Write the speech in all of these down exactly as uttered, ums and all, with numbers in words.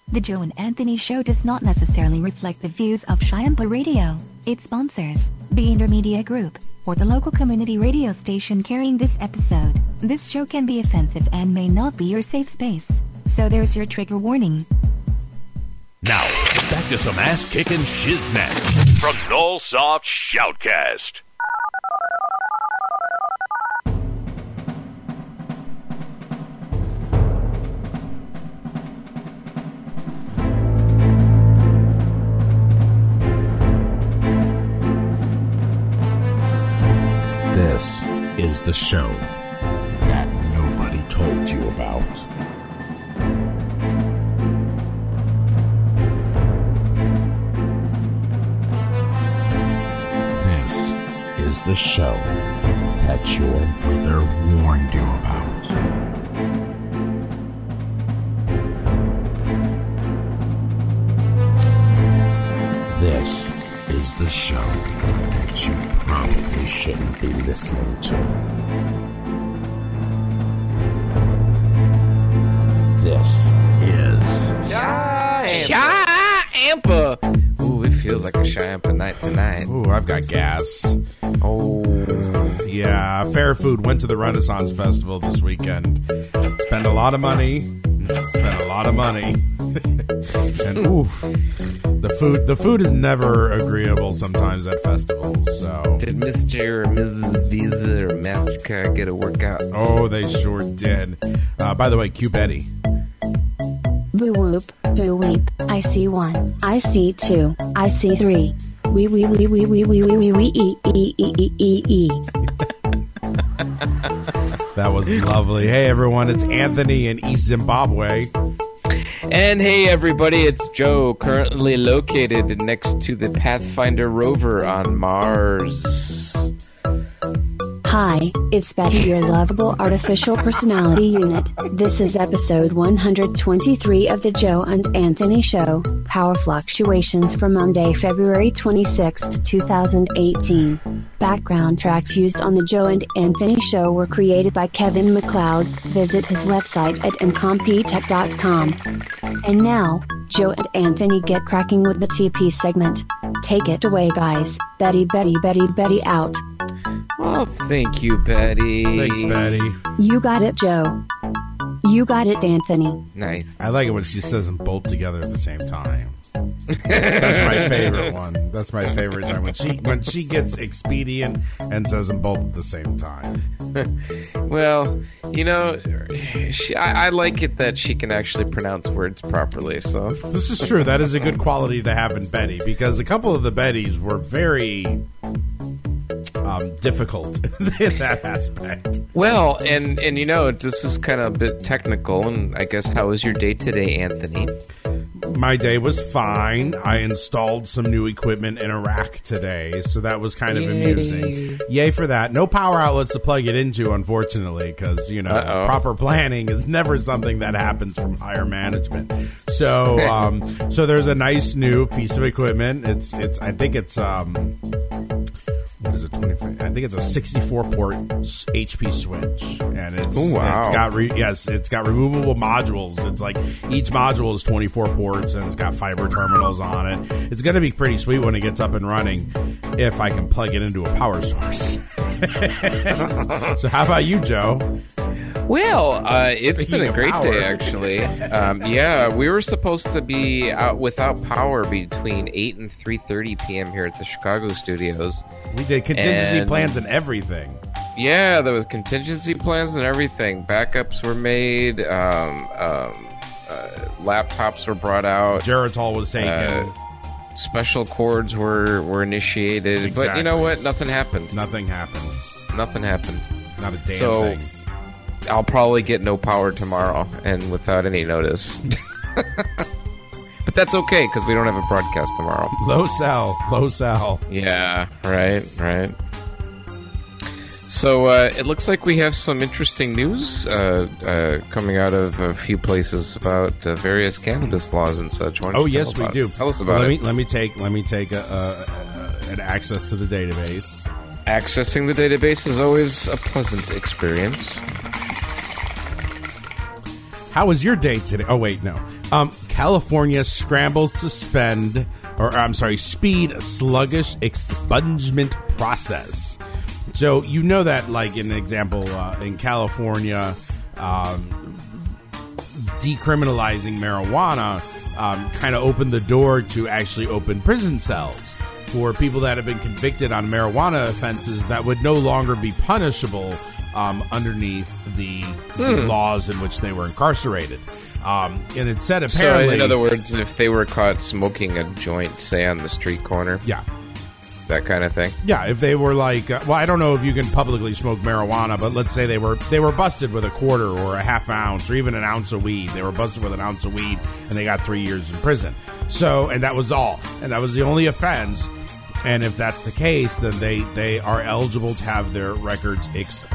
The Joe and Anthony Show does not necessarily reflect the views of Shyampa Radio, its sponsors, the Intermedia Group, or the local community radio station carrying this episode. This show can be offensive and may not be your safe space. So there's your trigger warning. Now, back to some ass-kicking shiznit from Nullsoft Shoutcast. This is the show that nobody told you about. This is the show that your mother warned you about. This is the show that you probably shouldn't be listening to. This is Shyampa. Ooh, it feels like a Shyampa night tonight. Ooh, I've got gas. Oh. Yeah, Fair Food went to the Renaissance Festival this weekend. Spent a lot of money. Spent a lot of money. And ooh, the food the food is never agreeable sometimes at festivals. So Did Mister or Missus Visa or MasterCard get a workout? oh, they sure did. Uh, by the way, cue Betty. Boo whoop, boo weep. I see one. I see two. I see three. Wee wee wee wee wee wee wee wee wee e e e e e e. That was lovely. Hey everyone, it's Anthony in East Zimbabwe. And hey everybody, it's Joe, currently located next to the Pathfinder rover on Mars. Hi, it's Betty, your lovable artificial personality unit. This is episode one hundred twenty-three of the Joe and Anthony Show, Power Fluctuations for Monday, February twenty-sixth, twenty eighteen. Background tracks used on the Joe and Anthony Show were created by Kevin MacLeod. Visit his website at incompetech dot com. And now, Joe and Anthony get cracking with the T P segment. Take it away, guys. Betty, Betty, Betty, Betty out. Oh, thank you, Betty. Thanks, Betty. You got it, Joe. You got it, Anthony. Nice. I like it when she says them both together at the same time. That's my favorite one. That's my favorite time when she when she gets expedient and says them both at the same time. Well, you know, she, I, I like it that she can actually pronounce words properly. So This is true. That is a good quality to have in Betty, because a couple of the Bettys were very um, difficult in that aspect. well, and and you know, this is kind of a bit technical. And I guess, how was your day today, Anthony? My day was fine. I installed some new equipment in a rack today, so that was kind of Yay. amusing. Yay for that. No power outlets to plug it into, unfortunately, because, you know, Uh-oh. proper planning is never something that happens from higher management. So, um, so there's a nice new piece of equipment. It's, it's, I think it's, um, what is it? twenty-five I think it's a sixty-four port H P switch, and it's, Ooh, wow. it's got re- yes, it's got removable modules. It's like each module is twenty-four ports, and it's got fiber terminals on it. It's going to be pretty sweet when it gets up and running, if I can plug it into a power source. So, how about you, Joe? Well, uh, it's Speaking been a of great power. day, actually. Um, yeah, we were supposed to be out without power between eight and three thirty p.m. here at the Chicago studios. We did contingency And- plans and everything. Yeah, there was contingency plans and everything. Backups were made. Um, um, uh, laptops were brought out. Geritol was taken. Uh, special cords were, were initiated. But you know Exactly. what? Nothing happened. Nothing happened. Nothing happened. Not a damn So- thing. I'll probably get no power tomorrow, and without any notice. But that's okay, because we don't have a broadcast tomorrow. Low sell. Low sell. Yeah, right, right. So uh, it looks like we have some interesting news uh, uh, coming out of a few places about uh, various cannabis laws and such. Why don't Oh you yes, tell we about do. it? Tell us Well, about let it. me let me take let me take a, a, a, an access to the database. Accessing the database is always a pleasant experience. How was your day today? Oh wait, no. Um, California scrambles to spend, or I'm sorry, speed a sluggish expungement process. So you know that, like in an example, uh, in California, um, decriminalizing marijuana um, kind of opened the door to actually open prison cells for people that have been convicted on marijuana offenses that would no longer be punishable um, underneath the, hmm. the laws in which they were incarcerated. Um, and it said apparently... So, in other words, if they were caught smoking a joint, say, on the street corner... Yeah. That kind of thing? Yeah, if they were like... Uh, well, I don't know if you can publicly smoke marijuana, but let's say they were they were busted with a quarter or a half ounce or even an ounce of weed. They were busted with an ounce of weed, and they got three years in prison. So, and that was all. And that was the only offense. And if that's the case, then they, they are eligible to have their records expunged.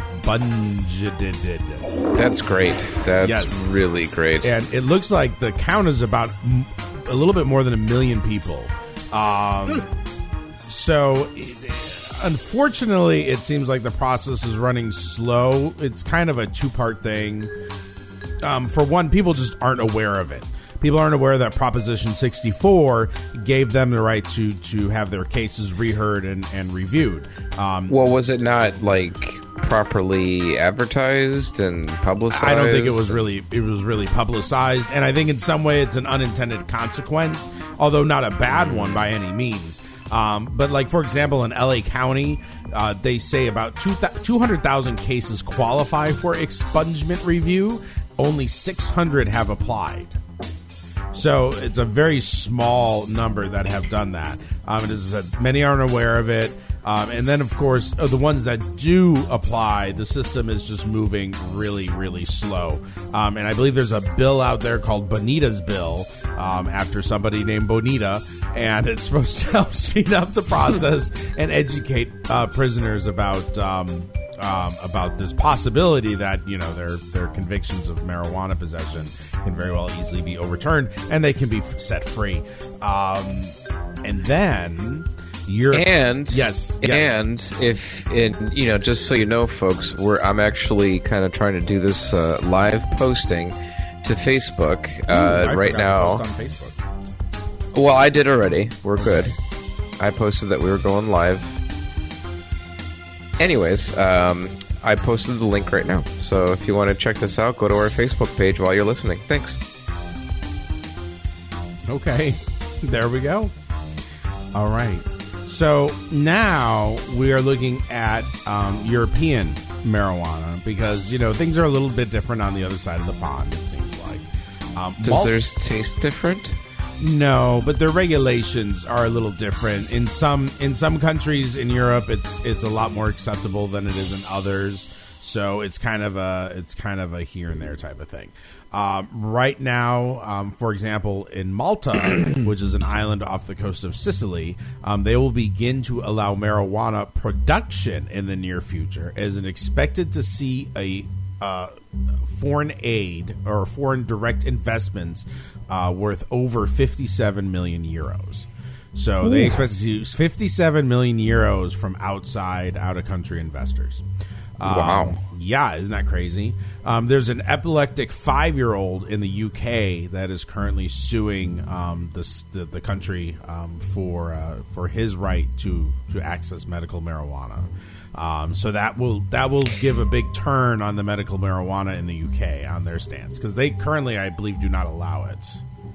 That's great. That's yes. really great. And it looks like the count is about a little bit more than a million people. Um, so, unfortunately, it seems like the process is running slow. It's kind of a two-part thing. Um, for one, people just aren't aware of it. People aren't aware that Proposition sixty-four gave them the right to, to have their cases reheard and, and reviewed. Um, well, was it not, like, properly advertised and publicized? I don't think it was really it was really publicized, and I think in some way it's an unintended consequence, although not a bad one by any means. Um, but, like, for example, in L A County, uh, they say about two hundred thousand cases qualify for expungement review. Only six hundred have applied. So it's a very small number that have done that. Um, and as I said, many aren't aware of it. Um, and then, of course, uh, the ones that do apply, the system is just moving really, really slow. Um, and I believe there's a bill out there called Bonita's Bill, um, after somebody named Bonita, and it's supposed to help speed up the process and educate uh, prisoners about um, um, about this possibility that, you know, their their convictions of marijuana possession can very well easily be overturned, and they can be set free. Um, and then... You're, and yes, yes, and if in you know, just so you know, folks, we're I'm actually kind of trying to do this uh, live posting to Facebook uh, Ooh, right now. To post on Facebook. Well, I did already. We're good. I posted that we were going live. Anyways, um, I posted the link right now. So if you want to check this out, go to our Facebook page while you're listening. Thanks. Okay, there we go. All right. So now we are looking at um, European marijuana because, you know, things are a little bit different on the other side of the pond, it seems like. Um, Does malt- theirs taste different? No, but their regulations are a little different. In some in some countries in Europe, it's it's a lot more acceptable than it is in others. So it's kind of a it's kind of a here and there type of thing. Um, right now, um, for example, in Malta, which is an island off the coast of Sicily, um, they will begin to allow marijuana production in the near future, as an expected to see a uh, foreign aid or foreign direct investments uh, worth over fifty-seven million euros. So Ooh. They expect to see fifty-seven million euros from outside, out-of-country investors. Um, wow. Yeah, isn't that crazy? Um, there's an epileptic five-year-old in the U K that is currently suing um, this, the, the country um, for uh, for his right to, to access medical marijuana. Um, so that will that will give a big turn on the medical marijuana in the U K on their stance, because they currently, I believe, do not allow it.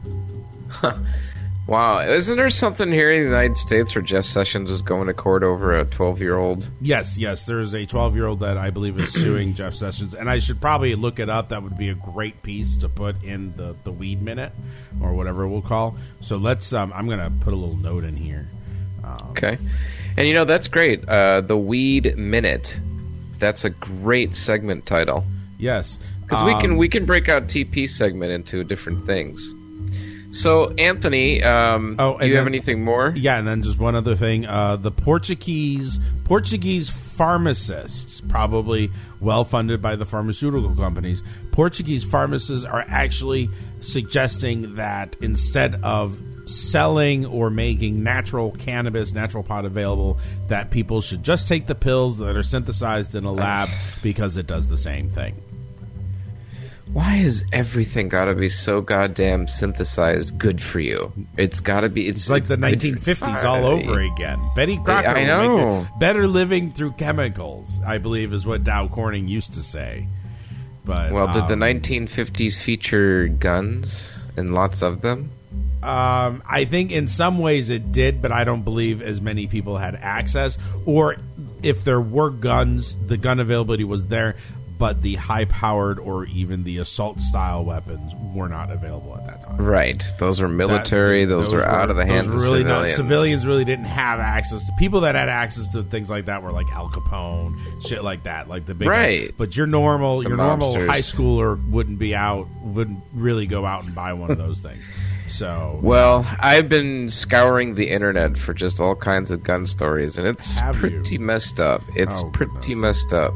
Huh. Wow, isn't there something here in the United States where Jeff Sessions is going to court over a twelve-year-old? Yes, yes, there's a twelve-year-old that I believe is suing Jeff Sessions, and I should probably look it up. That would be a great piece to put in the, the Weed Minute, or whatever we'll call. So let's, um, I'm going to put a little note in here. Um, okay. And, you know, that's great. Uh, the Weed Minute. That's a great segment title. Yes. Because um, we can we can break out T P segment into different things. So, Anthony, um, oh, do you then, have anything more? Yeah, and then just one other thing. Uh, the Portuguese Portuguese pharmacists, probably well-funded by the pharmaceutical companies, Portuguese pharmacists are actually suggesting that instead of selling or making natural cannabis, natural pot available, that people should just take the pills that are synthesized in a lab because it does the same thing. Why is everything gotta be so goddamn synthesized good for you? It's gotta be. It's, It's like it's the good nineteen for fifties you. all over again. Betty Crocker I will know. make it better living through chemicals, I believe is what Dow Corning used to say. But Well, did the um, nineteen fifties feature guns and lots of them? Um, I think in some ways it did, but I don't believe as many people had access. Or if there were guns, the gun availability was there, but the high-powered or even the assault-style weapons were not available at that time. Right. Those were military. That- those, were out of the hands those of were really civilians. Not, civilians really didn't have access to. People that had access to things like that were like Al Capone, shit like that, like the big Right. But your normal, The your normal mobsters. high schooler wouldn't be out, wouldn't really go out and buy one of those things. So Well, I've been scouring the internet for just all kinds of gun stories, and it's Have pretty you? messed up. It's Oh, pretty goodness. messed up.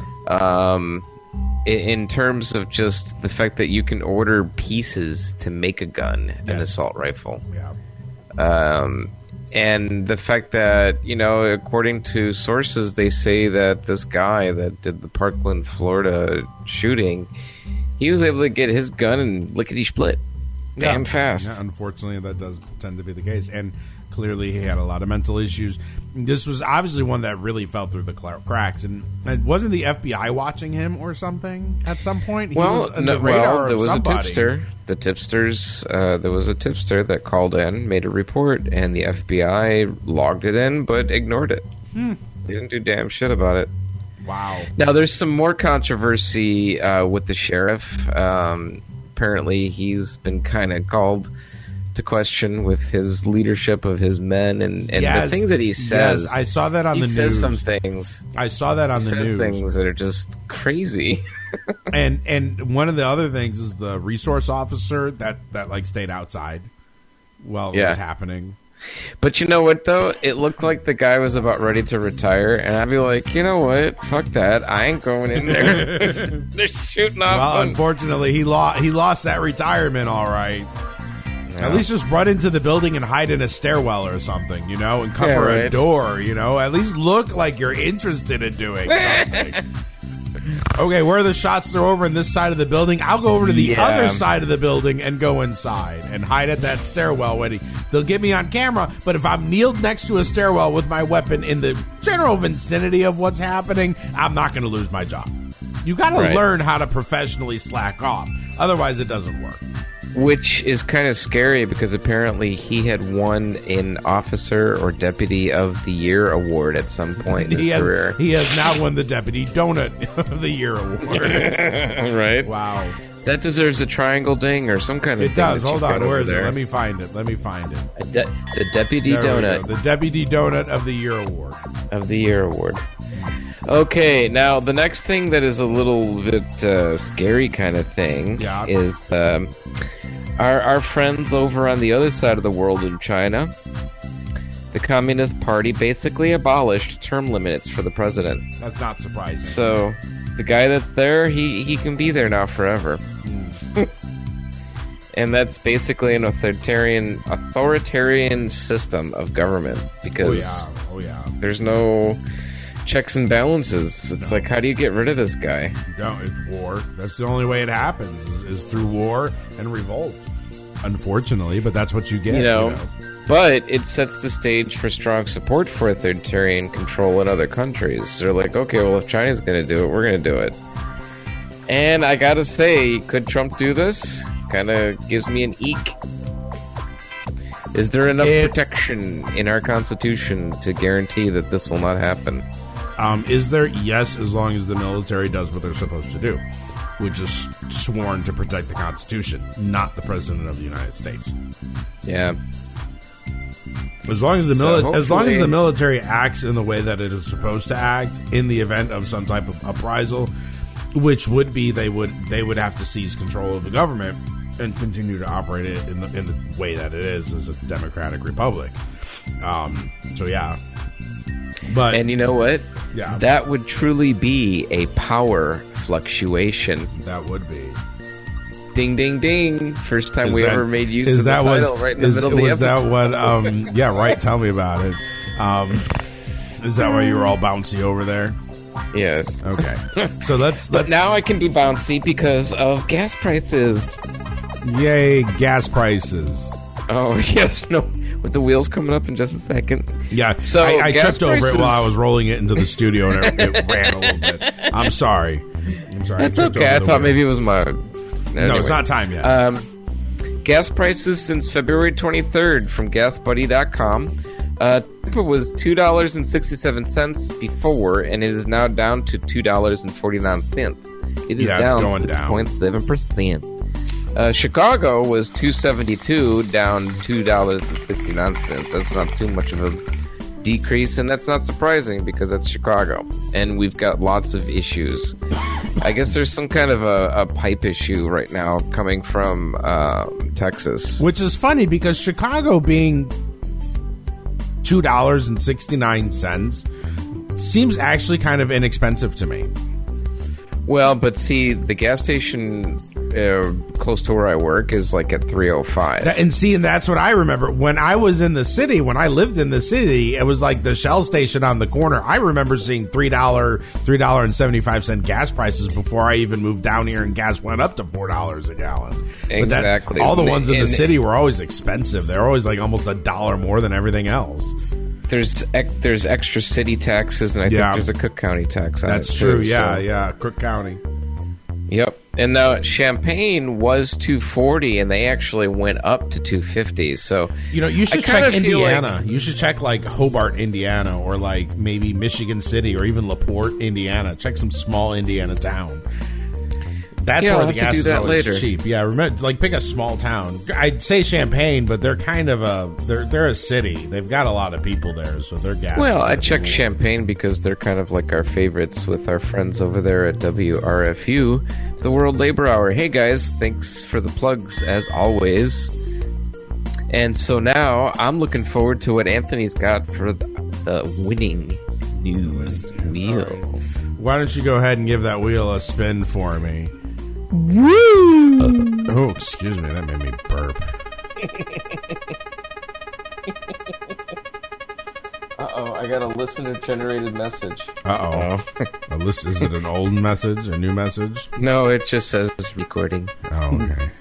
Um, in, in terms of just the fact that you can order pieces to make a gun, an Yes. assault rifle. yeah. Um, and the fact that, you know, according to sources, they say that this guy that did the Parkland, Florida shooting, he was able to get his gun and lickety-split. Damn Yeah. fast. Yeah, unfortunately, that does tend to be the case, and clearly he had a lot of mental issues. This was obviously one that really fell through the cl- cracks, and, and wasn't the F B I watching him or something at some point? He Well, was on no, the radar well, there of was somebody. a tipster. The tipsters, uh, there was a tipster that called in, made a report, and the F B I logged it in, but ignored it. Hmm. They didn't do damn shit about it. Wow. Now, there's some more controversy uh, with the sheriff. Um, apparently, he's been kind of called to question with his leadership of his men and, and Yes, the things that he says. Yes, I saw that on he the says news. some things. I saw that on He the says news. things that are just crazy. And and one of the other things is the resource officer that, that like stayed outside while it Yeah. was happening. But you know what, though? It looked like the guy was about ready to retire, and I'd be like, you know what? Fuck that. I ain't going in there. They're shooting off Well, some... unfortunately, he lost. He lost that retirement. All right. At least just run into the building and hide in a stairwell or something, you know, and cover Yeah, a right. door, you know. At least look like you're interested in doing something. Okay, where are the shots? They're over in this side of the building. I'll go over to the Yeah. other side of the building and go inside and hide at that stairwell. When he, they'll get me on camera, but if I'm kneeled next to a stairwell with my weapon in the general vicinity of what's happening, I'm not going to lose my job. You got to Right. learn how to professionally slack off. Otherwise, it doesn't work. Which is kind of scary because apparently he had won an Officer or Deputy of the Year award at some point in his He has, career. he has now won the Deputy Donut of the Year award. Right? Wow. That deserves a triangle ding or some kind of It thing does. that Hold you've got on. Where over is there. it? Let me find it. Let me find it. A de- the Deputy There we Donut go. The Deputy Donut of the Year award. of the Year award. Okay, now the next thing that is a little bit uh, scary kind of thing Yeah. is um, our our friends over on the other side of the world in China. The Communist Party basically abolished term limits for the president. That's not surprising. So the guy that's there, he, he can be there now forever. And that's basically an authoritarian authoritarian system of government Oh because yeah. Oh yeah. there's no checks and balances. It's like, how do you get rid of this guy? No, it's war. That's the only way it happens is, is through war and revolt. Unfortunately, but that's what you get. You know, but it sets the stage for strong support for authoritarian control in other countries. They're like, okay, well, if China's going to do it, we're going to do it. And I gotta say, could Trump do this? Kind of gives me an eek. Is there enough It- protection in our Constitution to guarantee that this will not happen? Um, is there? Yes, as long as the military does what they're supposed to do, which is sworn to protect the Constitution, not the President of the United States. Yeah. As long as the So mili- as long as hopefully- the military acts in the way that it is supposed to act in the event of some type of uprisal, which would be they would they would have to seize control of the government and continue to operate it in the in the way that it is as a democratic republic. Um, so yeah, but And you know what? Yeah. That would truly be a power fluctuation. that would be. Ding, ding, ding. First time Is we that- ever made use is of the that title was, right in the is, middle of the was episode. that what? Um, yeah, right. Tell me about it. Um, is that why you were all bouncy over there? Yes. Okay. So let's. But let's now I can be bouncy because of gas prices. Yay, gas prices. Oh, yes. No. With the wheels coming up in just a second. Yeah. So I, I gas tripped over it prices- while I was rolling it into the studio, and it, it ran a little bit. I'm sorry. I'm sorry. That's I tripped okay. I over the thought wheel. maybe it was my... No, Anyway. it's not time yet. Um, gas prices since February twenty-third from gas buddy dot com. Uh, it was two dollars and sixty-seven cents before, and it is now down to two dollars and forty-nine cents. It is Yeah, it's down going six down. point seven percent. Uh, Chicago was two seventy-two, down two dollars and sixty-nine cents. That's not too much of a decrease, and that's not surprising because that's Chicago, and we've got lots of issues. I guess there's some kind of a, a pipe issue right now coming from uh, Texas. Which is funny because Chicago being two dollars and sixty-nine cents seems actually kind of inexpensive to me. Well, but see, the gas station uh, close to where I work is like at three oh five. That- And see, and that's what I remember. When I was in the city, when I lived in the city, it was like the Shell station on the corner. I remember seeing three dollars, three dollars and seventy-five cents gas prices before I even moved down here, and gas went up to four dollars a gallon. But that- Exactly. all the ones in the And- city were always expensive. They're always like almost a dollar more than everything else. There's ec- there's extra city taxes, and I Yeah. think there's a Cook County tax on That's it, true. too, Yeah, so- yeah. Cook County. Yep. And now Champaign was two forty, and they actually went up to two fifty. So You know, you should I kinda check feel Indiana. like- you should check like Hobart, Indiana, or like maybe Michigan City, or even LaPorte, Indiana. Check some small Indiana town. That's Yeah, where I'll the have to gas do is that always later. cheap. Yeah, remember, like pick a small town. I'd say Champaign, but they're kind of a they're they're a city. They've got a lot of people there, so their gas. Well, is I gonna checked be- Champaign because they're kind of like our favorites with our friends over there at W R F U, the World Labor Hour. Hey guys, thanks for the plugs as always. And so now I'm looking forward to what Anthony's got for the, the winning news wheel. Why don't you go ahead and give that wheel a spin for me? Woo! Uh, oh, excuse me, that made me burp. Uh-oh, I got a listener-generated message. Uh oh. Is it an old message? A new message? No, it just says recording. Oh, okay.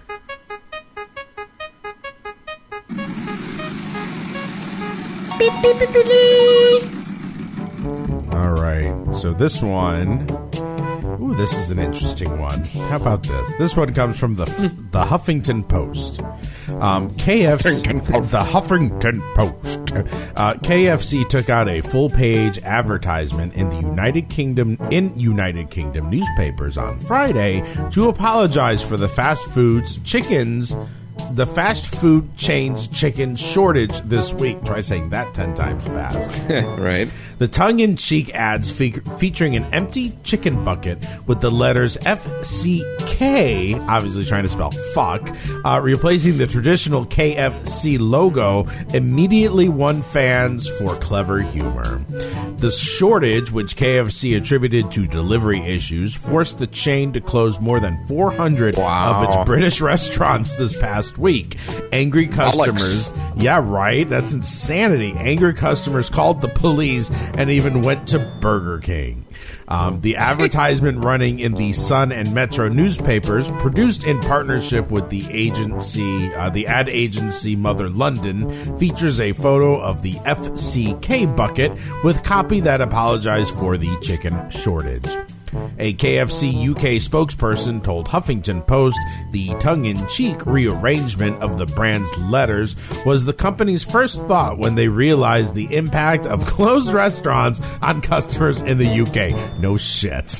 All right. So this one, ooh, this is an interesting one. How about this? This one comes from the the Huffington Post. Um, K F C, the Huffington Post. Uh, K F C took out a full page advertisement in the United Kingdom in United Kingdom newspapers on Friday to apologize for the fast foods chickens. The fast food chain's chicken shortage this week. Try saying that ten times fast. Right. The tongue-in-cheek ads fe- featuring an empty chicken bucket with the letters F C K, obviously trying to spell fuck, uh, replacing the traditional K F C logo, immediately won fans for clever humor. The shortage, which K F C attributed to delivery issues, forced the chain to close more than four hundred Wow. of its British restaurants this past week. Angry customers, yeah, right, that's insanity. Angry customers called the police and even went to Burger King. Um, the advertisement running in the Sun and Metro newspapers, produced in partnership with the agency, uh, the ad agency Mother London, features a photo of the F C K bucket with copy that apologized for the chicken shortage. A K F C U K spokesperson told Huffington Post the tongue-in-cheek rearrangement of the brand's letters was the company's first thought when they realized the impact of closed restaurants on customers in the U K. No shit.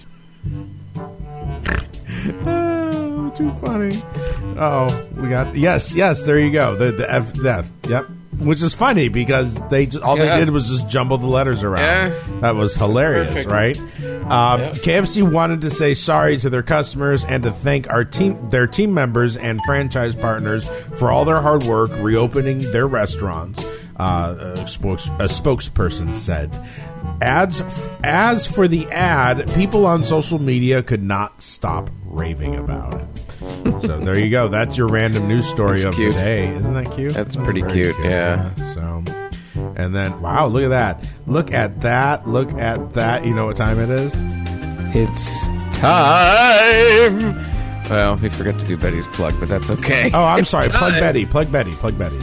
Oh, too funny. Oh, we got yes, yes. There you go. The the F, the F yep. Which is funny because they just, all Yeah. they did was just jumble the letters around. Yeah. That was hilarious, Perfect. right? Um, Yeah. K F C wanted to say sorry to their customers and to thank our team, their team members and franchise partners for all their hard work reopening their restaurants. Uh, a, spokes, a spokesperson said. Ads, as for the ad, people on social media could not stop raving about it. So there you go. That's your random news story That's of cute. the day. Isn't that cute? That's pretty Very cute, yeah. So And then, wow, look at that. Look at that. Look at that. You know what time it is? It's time. Well, we forgot to do Betty's plug, but that's okay. Oh, I'm It's sorry. time. Plug Betty. Plug Betty. Plug Betty.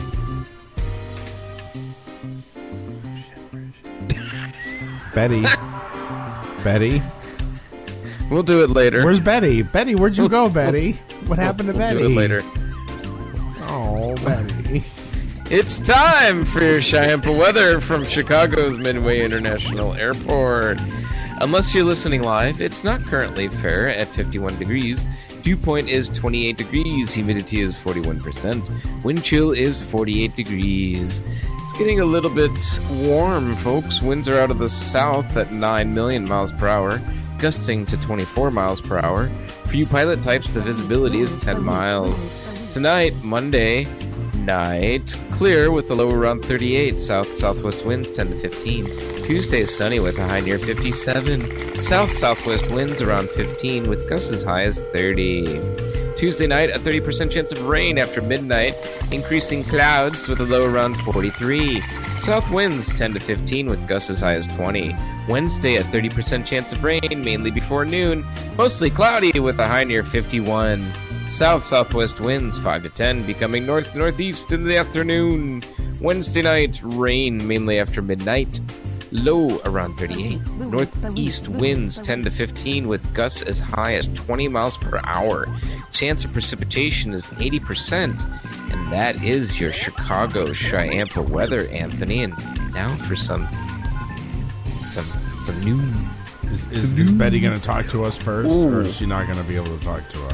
Betty. Betty. We'll do it later. Where's Betty? Betty, where'd you go, Betty? What happened to we'll Betty? Do it later. Oh, Betty. It's time for your Chiampa weather from Chicago's Midway International Airport. Unless you're listening live, it's not currently fair at fifty-one degrees. Dew point is twenty-eight degrees. Humidity is forty-one percent. Wind chill is forty-eight degrees. It's getting a little bit warm, folks. Winds are out of the south at nine million miles per hour, gusting to twenty-four miles per hour. For you pilot types, the visibility is ten miles. Tonight, Monday night, clear with a low around thirty-eight. South-southwest winds ten to fifteen. Tuesday, sunny with a high near fifty-seven. South-southwest winds around fifteen with gusts as high as thirty. Tuesday night, a thirty percent chance of rain after midnight. Increasing clouds with a low around forty-three. South winds ten to fifteen with gusts as high as twenty. Wednesday, a thirty percent chance of rain, mainly before noon. Mostly cloudy with a high near fifty-one. South-southwest winds five to ten, becoming north-northeast in the afternoon. Wednesday night, rain mainly after midnight. Low around thirty-eight. Northeast winds ten to fifteen with gusts as high as twenty miles per hour. Chance of precipitation is eighty percent. And that is your Chicago Chiampa weather, Anthony. And now for some some some news. Is, is, is Betty going to talk to us first, Ooh. or is she not going to be able to talk to us?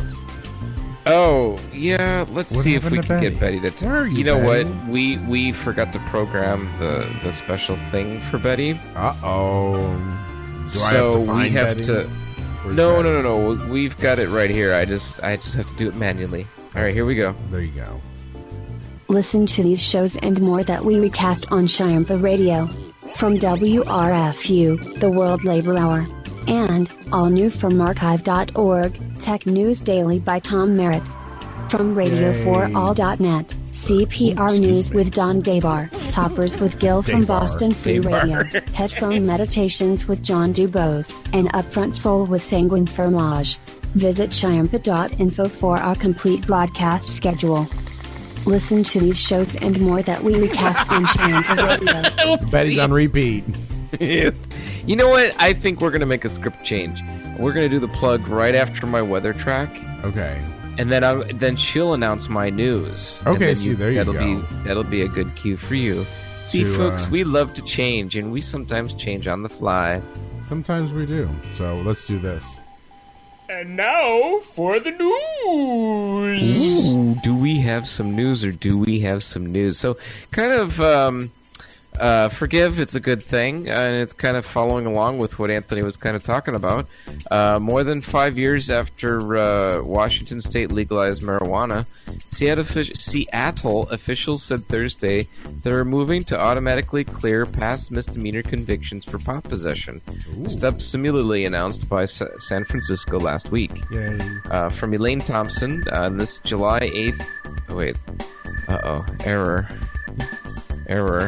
Oh, yeah, let's what see if we can Betty? get Betty to... T- Where are you, you know Betty? what? We we forgot to program the, the special thing for Betty. Uh-oh. Do so I have to find we have Betty? to... Where's no, Betty? no, no, no. We've got it right here. I just I just have to do it manually. All right, here we go. There you go. Listen to these shows and more that we recast on Chiampa Radio. From W R F U, the World Labor Hour. And, all new from archive dot org, Tech News Daily by Tom Merritt. From radio four all dot net, C P R News with Don Dabar, Toppers with Gil from Dabar. Boston Free Dabar. Radio, Headphone Meditations with John Dubose, and Upfront Soul with Sanguine Fromage. Visit chiampa dot info for our complete broadcast schedule. Listen to these shows and more that we recast on Chiampa Radio. Betty's on repeat. You know what? I think we're going to make a script change. We're going to do the plug right after my weather track. Okay. And then I, then she'll announce my news. And Okay, then see, there you that'll go. Be, that'll be a good cue for you. See, To, folks, uh, we love to change, and we sometimes change on the fly. Sometimes we do. So let's do this. And now for the news. Ooh, do we have some news, or do we have some news? So, kind of... Um, Uh, forgive, it's a good thing, and it's kind of following along with what Anthony was kind of talking about. Uh, more than five years after uh, Washington State legalized marijuana, Seattle, Seattle officials said Thursday they're moving to automatically clear past misdemeanor convictions for pot possession. A step similarly announced by Sa- San Francisco last week. Yay. Uh, from Elaine Thompson, uh, this July eighth... Oh, wait. Uh-oh. Error. Error.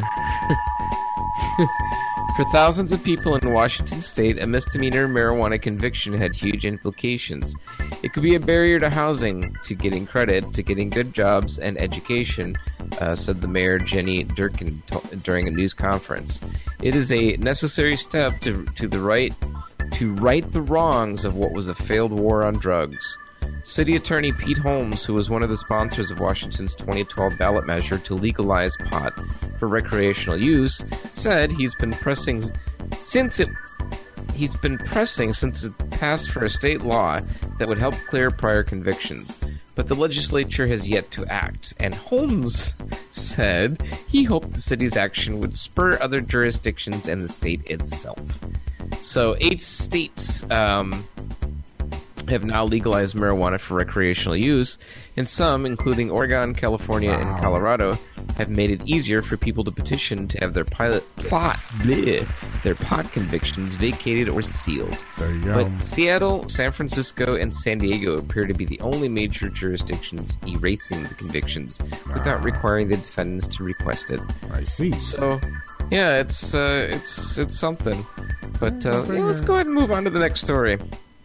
For thousands of people in Washington State, a misdemeanor marijuana conviction had huge implications. It could be a barrier to housing, to getting credit, to getting good jobs and education, uh, said the mayor Jenny Durkin t- during a news conference. It is a necessary step to to the right to right the wrongs of what was a failed war on drugs. City Attorney Pete Holmes, who was one of the sponsors of Washington's twenty twelve ballot measure to legalize pot for recreational use, said he's been pressing since it he's been pressing since it passed for a state law that would help clear prior convictions. But the legislature has yet to act, and Holmes said he hoped the city's action would spur other jurisdictions and the state itself. So eight states um, have now legalized marijuana for recreational use, and some, including Oregon, California, wow. and Colorado, have made it easier for people to petition to have their pilot plot, bleh, their pod convictions vacated or sealed. There you go. But Seattle, San Francisco, and San Diego appear to be the only major jurisdictions erasing the convictions without Ah. requiring the defendants to request it. I see. So, yeah, it's uh, it's it's something. But uh, yeah, let's go ahead and move on to the next story.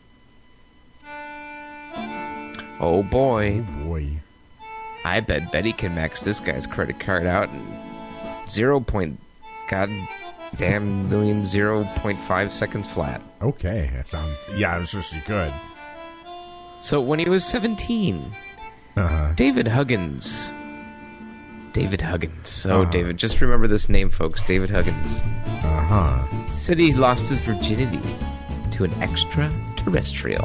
Oh boy. Oh boy. I bet Betty can max this guy's credit card out in zero point god damn million zero point five seconds flat. Okay. That sounds. Yeah, I'm sure she could. So when he was seventeen, Uh-huh. David Huggins. David Huggins. Oh, Uh-huh. David. Just remember this name, folks. David Huggins. Uh-huh. Said he lost his virginity to an extraterrestrial.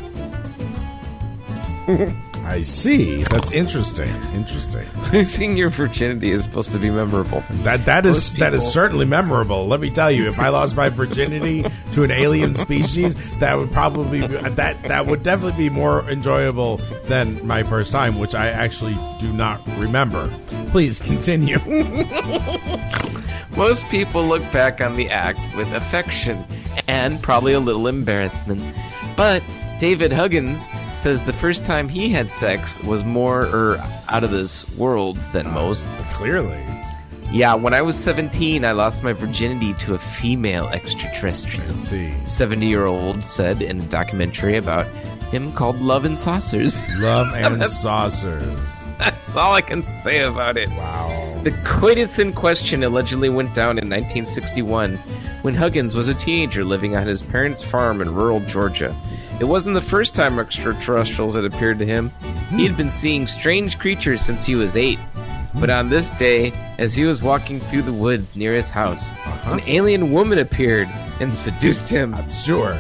I see. That's interesting. Interesting. Losing your virginity is supposed to be memorable. That that is Most that is people- certainly memorable. Let me tell you, if I lost my virginity to an alien species, that would probably be, that that would definitely be more enjoyable than my first time, which I actually do not remember. Please continue. Most people look back on the act with affection and probably a little embarrassment. But David Huggins says the first time he had sex was more er, out of this world than most. Clearly. Yeah, when I was seventeen, I lost my virginity to a female extraterrestrial. Let's see. seventy-year-old said in a documentary about him called Love and Saucers. Love and saucers. That's all I can say about it. Wow. The coitus in question allegedly went down in nineteen sixty-one when Huggins was a teenager living on his parents' farm in rural Georgia. It wasn't the first time extraterrestrials had appeared to him. He had been seeing strange creatures since he was eight. But on this day, as he was walking through the woods near his house, Uh-huh. an alien woman appeared and seduced him. Sure.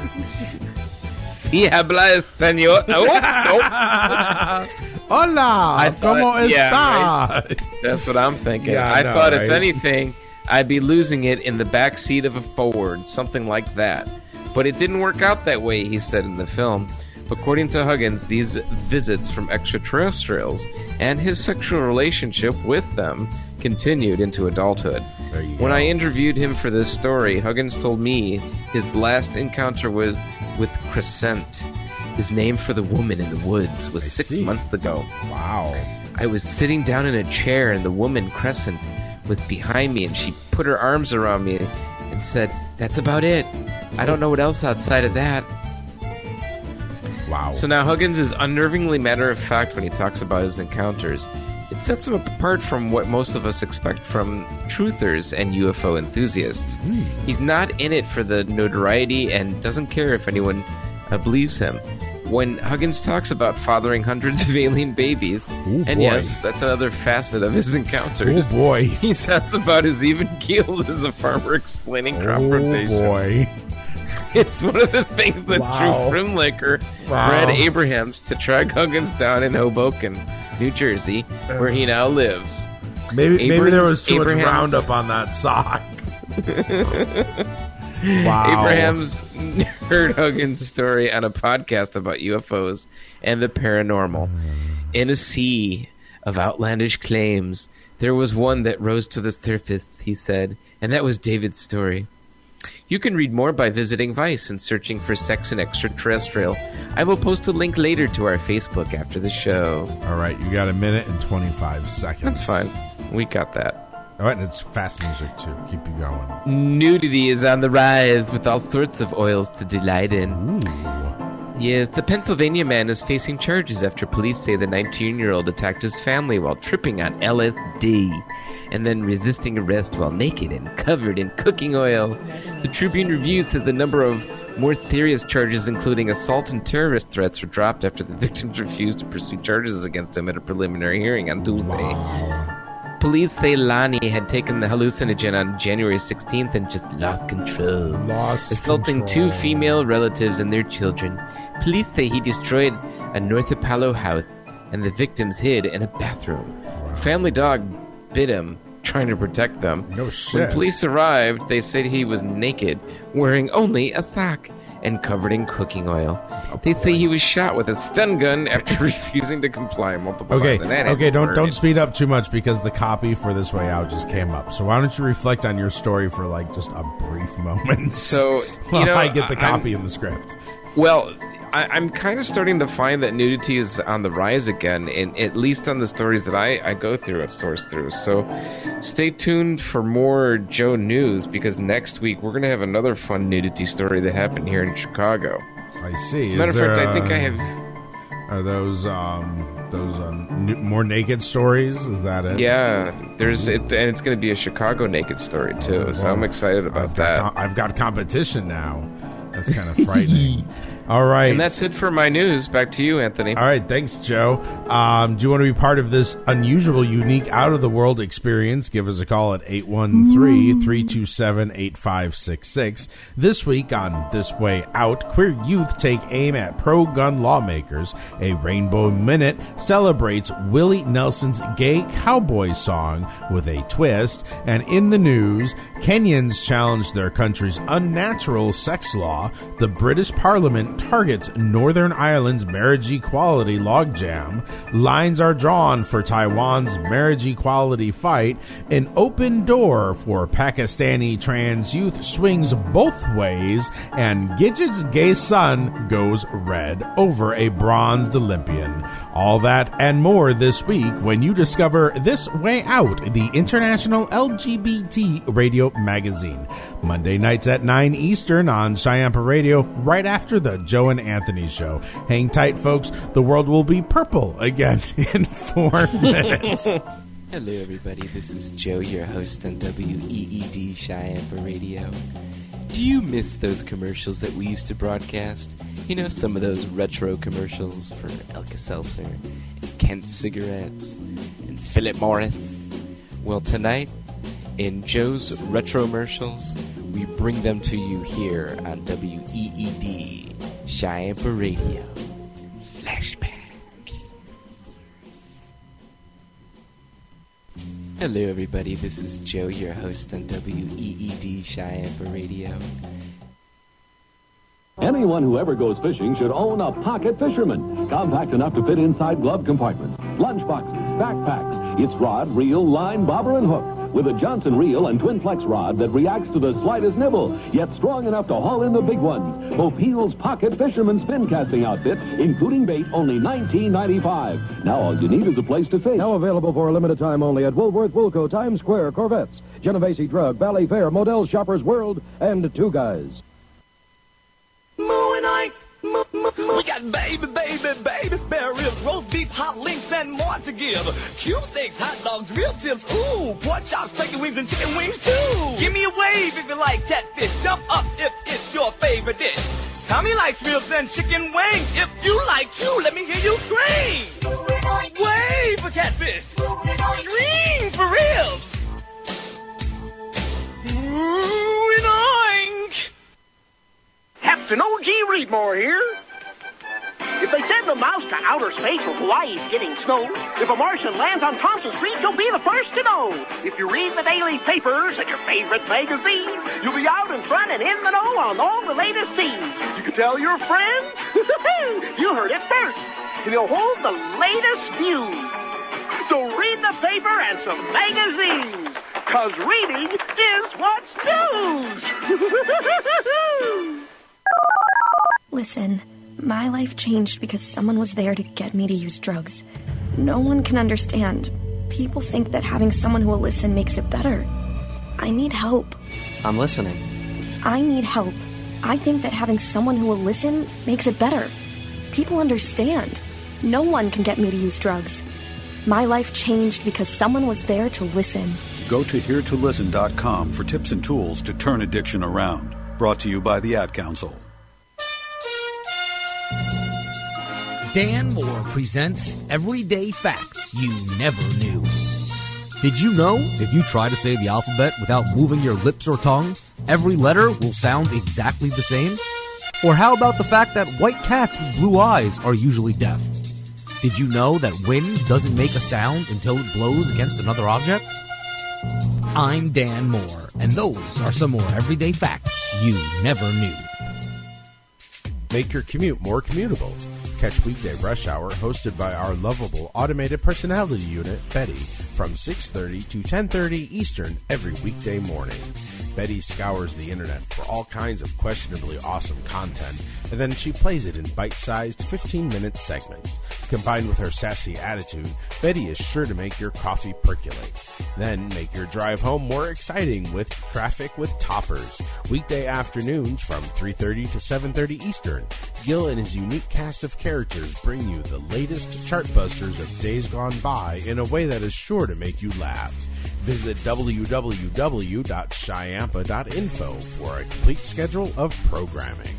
Si habla español. Oh, nope. Hola. I thought- ¿Cómo está? yeah, That's what I'm thinking. Yeah, I I know, thought, if right? anything, I'd be losing it in the back seat of a Ford, something like that. But it didn't work out that way, he said in the film. According to Huggins, these visits from extraterrestrials and his sexual relationship with them continued into adulthood. There you When go. I interviewed him for this story, Huggins told me his last encounter was with Crescent. His name for the woman in the woods was I six see. months ago. Wow. I was sitting down in a chair and the woman, Crescent, was behind me and she put her arms around me and said, "That's about it. I don't know what else outside of that." Wow. So now Huggins is unnervingly matter-of-fact when he talks about his encounters. It sets him apart from what most of us expect from truthers and U F O enthusiasts. He's not in it for the notoriety and doesn't care if anyone uh, believes him. When Huggins talks about fathering hundreds of alien babies, Ooh, and boy. yes, that's another facet of his Oh encounters, boy. he sounds about as even-keeled as a farmer explaining Oh confrontation. boy. It's one of the things that Wow. drew Frimlaker, Wow. Brad Abrahams, to track Huggins down in Hoboken, New Jersey, where he now lives. Maybe maybe there Abrahams- was too much Abrahams- Roundup on that sock. Wow. Abrahams heard Huggins' story on a podcast about U F Os and the paranormal. In a sea of outlandish claims, there was one that rose to the surface, he said, and that was David's story. You can read more by visiting Vice and searching for Sex and Extraterrestrial. I will post a link later to our Facebook after the show. All right, you got a minute and twenty-five seconds. That's fine. We got that. All right, and it's fast music too. Keep you going. Nudity is on the rise with all sorts of oils to delight in. Ooh. Yes, the Pennsylvania man is facing charges after police say the nineteen-year-old attacked his family while tripping on L S D and then resisting arrest while naked and covered in cooking oil. The Tribune Review said the number of more serious charges, including assault and terrorist threats, were dropped after the victims refused to pursue charges against him at a preliminary hearing on Tuesday. Police say Lonnie had taken the hallucinogen on January sixteenth and just lost control, Lost assaulting control. two female relatives and their children. Police say he destroyed a North Apollo house and the victims hid in a bathroom. Family dog bit him, trying to protect them. No When shit. police arrived, they said he was naked, wearing only a sock, and covered in cooking oil. They say he was shot with a stun gun after refusing to comply multiple Okay, times. And okay, don't don't speed up too much because the copy for This Way Out just came up. So why don't you reflect on your story for like just a brief moment? So, while you know, I get the copy I'm, in the script. Well, I, I'm kind of starting to find that nudity is on the rise again, in, at least on the stories that I, I go through, a source through. So stay tuned for more Joe news, because next week we're going to have another fun nudity story that happened here in Chicago. I see. As a matter of fact, there, I think uh, I have... Are those um, those um, n- more naked stories? Is that it? Yeah, there's it, and it's going to be a Chicago naked story, too, so Well, I'm excited about I've that. Got com- I've got competition now. That's kind of frightening. All right. And that's it for my news. Back to you, Anthony. All right. Thanks, Joe. Um, do you want to be part of this unusual, unique, out-of-the-world experience? Give us a call at eight one three, three two seven, eight five six six. This week on This Way Out, queer youth take aim at pro-gun lawmakers. A Rainbow Minute celebrates Willie Nelson's gay cowboy song with a twist. And in the news, Kenyans challenge their country's unnatural sex law. The British Parliament targets Northern Ireland's marriage equality logjam. Lines are drawn for Taiwan's marriage equality fight. An open door for Pakistani trans youth swings both ways. And Gidget's gay son goes red over a bronzed Olympian. All that and more this week when you discover This Way Out, the international L G B T radio magazine. Monday nights at nine Eastern on Cheyenne Radio, right after the Joe and Anthony show. Hang tight, folks. The world will be purple again in four minutes. Hello, everybody. This is Joe, your host on W E E D Cheyenne Radio. Do you miss those commercials that we used to broadcast? You know, some of those retro commercials for Alka-Seltzer, and Kent cigarettes, and Philip Morris. Well, tonight, in Joe's Retromercials, we bring them to you here on W E E D Cheyenne Radio. Flashback. Hello, everybody. This is Joe, your host on W E E D Cheyenne Radio. Anyone who ever goes fishing should own a Pocket Fisherman. Compact enough to fit inside glove compartments, lunch boxes, backpacks. It's rod, reel, line, bobber, and hook. With a Johnson reel and twin flex rod that reacts to the slightest nibble, yet strong enough to haul in the big ones. Opil's Pocket Fisherman spin casting outfit, including bait, only nineteen ninety-five. Now all you need is a place to fish. Now available for a limited time only at Woolworth, Woolco, Times Square, Corvettes, Genovese Drug, Valley Fair, Modell's Shoppers World, and Two Guys. Moo and Ike, moo, moo, moo. We got baby, baby, baby spare ribs, roast beef, hot links, and more to give. Cube steaks, hot dogs, real tips, ooh, pork chops, turkey wings, and chicken wings too. Give me a wave if you like catfish. Jump up if it's your favorite dish. Tommy likes ribs and chicken wings. If you like you, let me hear you scream. Wave for catfish. Scream for ribs. Moo and Oink. Captain O G Reedmore here. If they send a mouse to outer space or Hawaii's getting snow, if a Martian lands on Thompson Street, you'll be the first to know. If you read the daily papers and your favorite magazine, you'll be out in front and in the know on all the latest scenes. You can tell your friends, you heard it first. And you'll hold the latest views. So read the paper and some magazines, 'cause reading is what's news. Listen, my life changed because someone was there to get me to use drugs. No one can understand. People think that having someone who will listen makes it better. I need help. I'm listening. I need help. I think that having someone who will listen makes it better. People understand. No one can get me to use drugs. My life changed because someone was there to listen. Go to here to listen dot com for tips and tools to turn addiction around. Brought to you by the Ad Council. Dan Moore presents Everyday Facts You Never Knew. Did you know if you try to say the alphabet without moving your lips or tongue, every letter will sound exactly the same? Or how about the fact that white cats with blue eyes are usually deaf? Did you know that wind doesn't make a sound until it blows against another object? I'm Dan Moore, and those are some more everyday facts you never knew. make your commute more commutable. Catch Weekday Rush Hour, hosted by our lovable automated personality unit, Betty, from six thirty to ten thirty Eastern every weekday morning. Betty scours the internet for all kinds of questionably awesome content, and then she plays it in bite-sized fifteen-minute segments. Combined with her sassy attitude, Betty is sure to make your coffee percolate. Then make your drive home more exciting with Traffic with Toppers. Weekday afternoons from three thirty to seven thirty Eastern. Gil and his unique cast of characters bring you the latest chartbusters of days gone by in a way that is sure to make you laugh. Visit w w w dot shyampa dot info for a complete schedule of programming.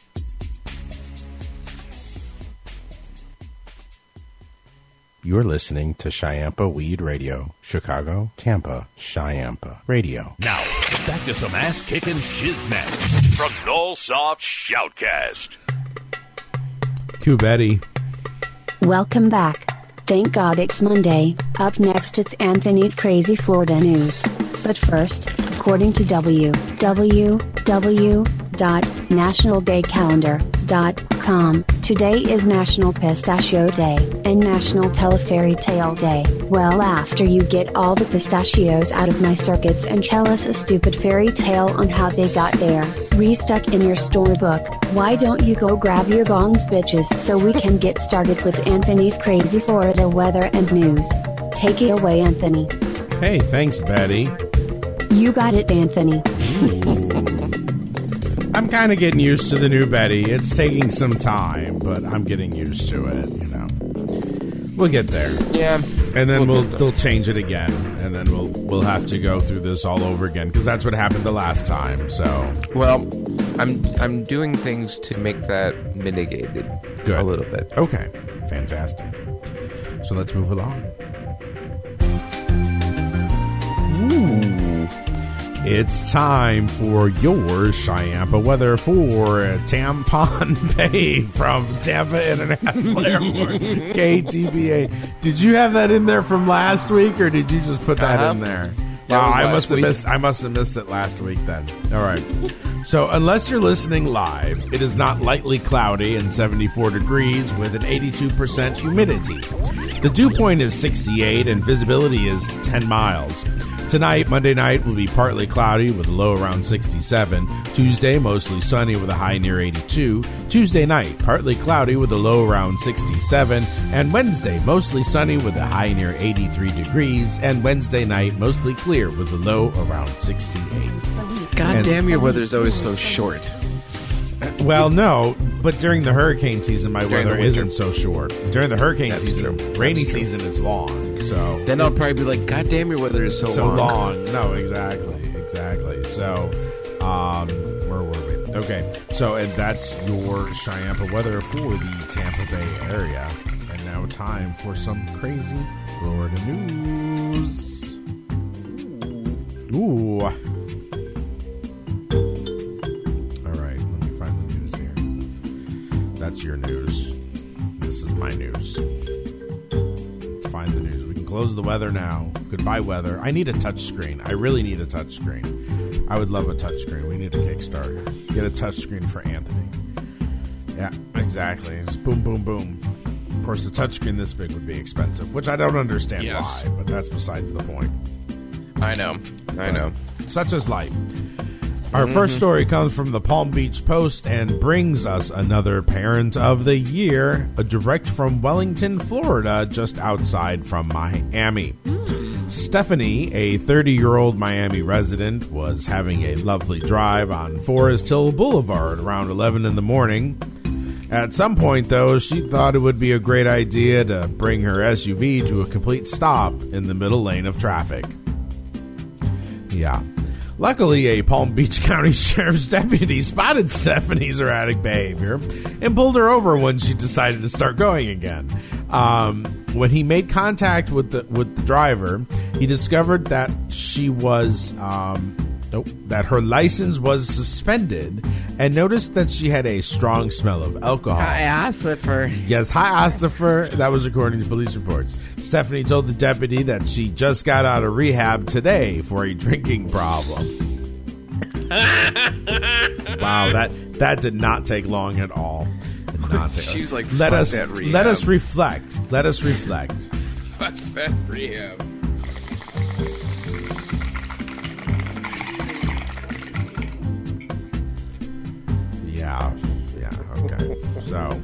You're listening to Shyampa Weed Radio, Chicago, Tampa, Shyampa Radio. Now, back to some ass-kicking shiznat from Nullsoft Shoutcast. Cue Betty. Welcome back. Thank God it's Monday. Up next it's Anthony's Crazy Florida News. But first, according to w w w dot national day calendar dot com, today is National Pistachio Day and National Telefairy Tale Day. Well, after you get all the pistachios out of my circuits and tell us a stupid fairy tale on how they got there, restuck in your storybook, why don't you go grab your bongs, bitches, so we can get started with Anthony's Crazy Florida weather and news. Take it away, Anthony. Hey, thanks, Betty. You got it, Anthony. I'm kind of getting used to the new Betty. It's taking some time, but I'm getting used to it, you know. We'll get there. Yeah. And then we'll, we'll they'll change it again, and then we'll we'll have to go through this all over again, because that's what happened the last time, so. Well, I'm I'm doing things to make that mitigated Good. a little bit. Okay. Fantastic. So let's move along. Ooh. It's time for your Shyampa weather for Tampon Bay from Tampa International Airport, K T B A. Did you have that in there from last week, or did you just put that uh-huh. in there? That Wow, was I last must have week. missed. I must have missed it last week. Then, all right. So, unless you're listening live, it is not lightly cloudy and seventy-four degrees with an eighty-two percent humidity. The dew point is sixty-eight and visibility is ten miles. Tonight, Monday night, will be partly cloudy with a low around sixty-seven. Tuesday, mostly sunny with a high near eighty-two. Tuesday night, partly cloudy with a low around sixty-seven. And Wednesday, mostly sunny with a high near eighty-three degrees. And Wednesday night, mostly clear with a low around sixty-eight. God And- damn, your weather's always so short. Well, no, but during the hurricane season, my During the weather winter. isn't so short. During the hurricane That's season, true. rainy That's true. season is long. So Then I'll probably be like, God damn, your weather is so, so long. long. No, exactly, exactly. So, um, where were we? Okay, so and that's your Shyampa weather for the Tampa Bay area. And now time for some crazy Florida news. Ooh. All right, let me find the news here. That's your news. This is my news. Find the news. We can close the weather now. Goodbye, weather. I need a touch screen. I really need a touch screen. I would love a touch screen. We need a Kickstarter. Get a touch screen for Anthony. Yeah, exactly. Just boom, boom, boom. Of course, a touch screen this big would be expensive, which I don't understand Yes. why, but that's besides the point. I know. I know. Such is life. Our first story comes from the Palm Beach Post and brings us another Parent of the Year, a direct from Wellington, Florida, just outside from Miami. Stephanie, a thirty-year-old Miami resident, was having a lovely drive on Forest Hill Boulevard around eleven in the morning. At some point, though, she thought it would be a great idea to bring her S U V to a complete stop in the middle lane of traffic. Yeah. Luckily, a Palm Beach County Sheriff's deputy spotted Stephanie's erratic behavior and pulled her over when she decided to start going again. Um, when he made contact with the with the driver, he discovered that she was um, nope, that her license was suspended, and noticed that she had a strong smell of alcohol. Hi, Ossifer. Yes, hi, Ossifer. That was according to police reports. Stephanie told the deputy that she just got out of rehab today for a drinking problem. Wow, that that did not take long at all. Did not take She was like, let "Fuck us that rehab." let us reflect. Let us reflect. Fuck that rehab. Yeah, yeah, okay. So,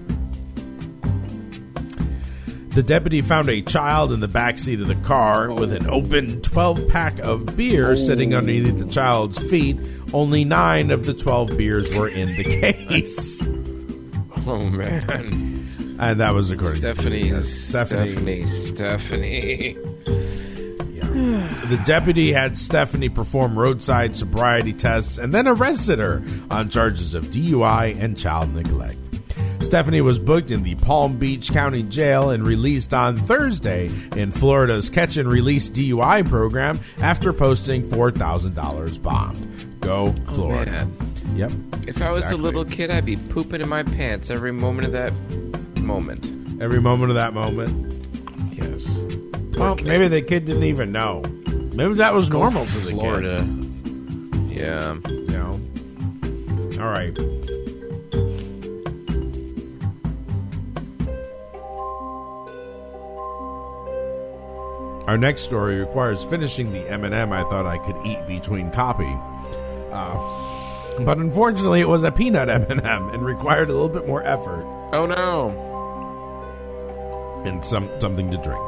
the deputy found a child in the backseat of the car with an open twelve-pack of beer sitting underneath the child's feet. Only nine of the twelve beers were in the case. Oh, man. And that was according Stephanie's, to Stephanie. Stephanie. Stephanie. The deputy had Stephanie perform roadside sobriety tests and then arrested her on charges of D U I and child neglect. Stephanie was booked in the Palm Beach County Jail and released on Thursday in Florida's Catch and Release D U I program after posting four thousand dollars bond. Go Florida. Oh, yep. If I was exactly. a little kid, I'd be pooping in my pants every moment of that moment. Every moment of that moment? Yes. Well, maybe the kid didn't even know. Maybe that was Go normal to the Florida. kid. Yeah. You know? All right. Our next story requires finishing the M and M I thought I could eat between copy. Uh, but unfortunately, it was a peanut M and M and required a little bit more effort. Oh, no. And some something to drink.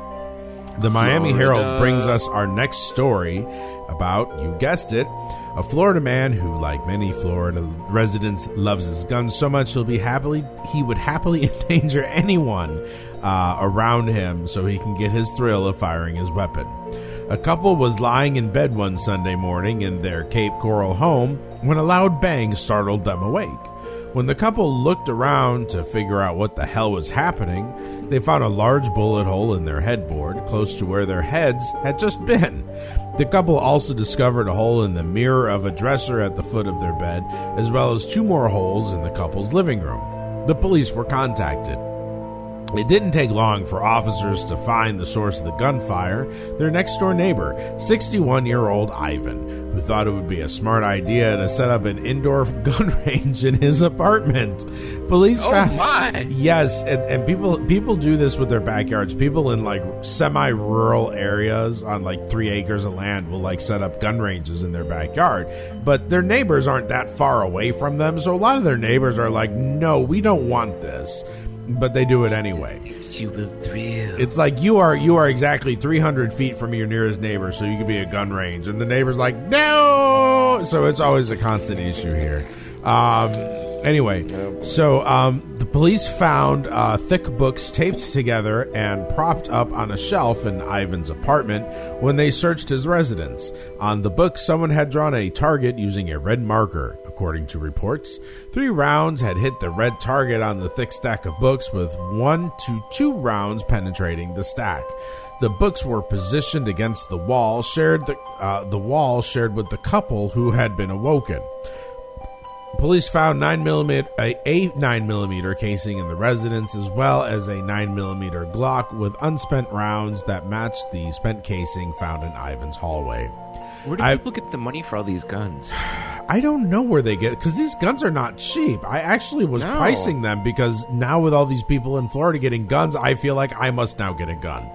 The Miami Florida. Herald brings us our next story about, you guessed it, a Florida man who, like many Florida residents, loves his guns so much he'll be happily he would happily endanger anyone uh, around him so he can get his thrill of firing his weapon. A couple was lying in bed one Sunday morning in their Cape Coral home when a loud bang startled them awake. When the couple looked around to figure out what the hell was happening, they found a large bullet hole in their headboard close to where their heads had just been. The couple also discovered a hole in the mirror of a dresser at the foot of their bed, as well as two more holes in the couple's living room. The police were contacted. It didn't take long for officers to find the source of the gunfire, their next-door neighbor, sixty-one-year-old Ivan, who thought it would be a smart idea to set up an indoor gun range in his apartment. Police Oh, found... my. Yes, and, and people people do this with their backyards. People in, like, semi-rural areas on, like, three acres of land will, like, set up gun ranges in their backyard. But their neighbors aren't that far away from them, so a lot of their neighbors are like, no, we don't want this. But they do it anyway. You will thrill. It's like you are you are exactly three hundred feet from your nearest neighbor, so you could be a gun range. And the neighbor's like, no! So it's always a constant issue here. Um, anyway, so um, the police found uh, thick books taped together and propped up on a shelf in Ivan's apartment when they searched his residence. On the books, someone had drawn a target using a red marker. According to reports, three rounds had hit the red target on the thick stack of books, with one to two rounds penetrating the stack. The books were positioned against the wall, shared the, uh, the wall shared with the couple who had been awoken. Police found nine millimeter, a, a nine millimeter casing in the residence, as well as a nine millimeter Glock with unspent rounds that matched the spent casing found in Ivan's hallway. Where do I, people get the money for all these guns? I don't know where they get it, because these guns are not cheap. I actually was No. pricing them because now with all these people in Florida getting guns, I feel like I must now get a gun.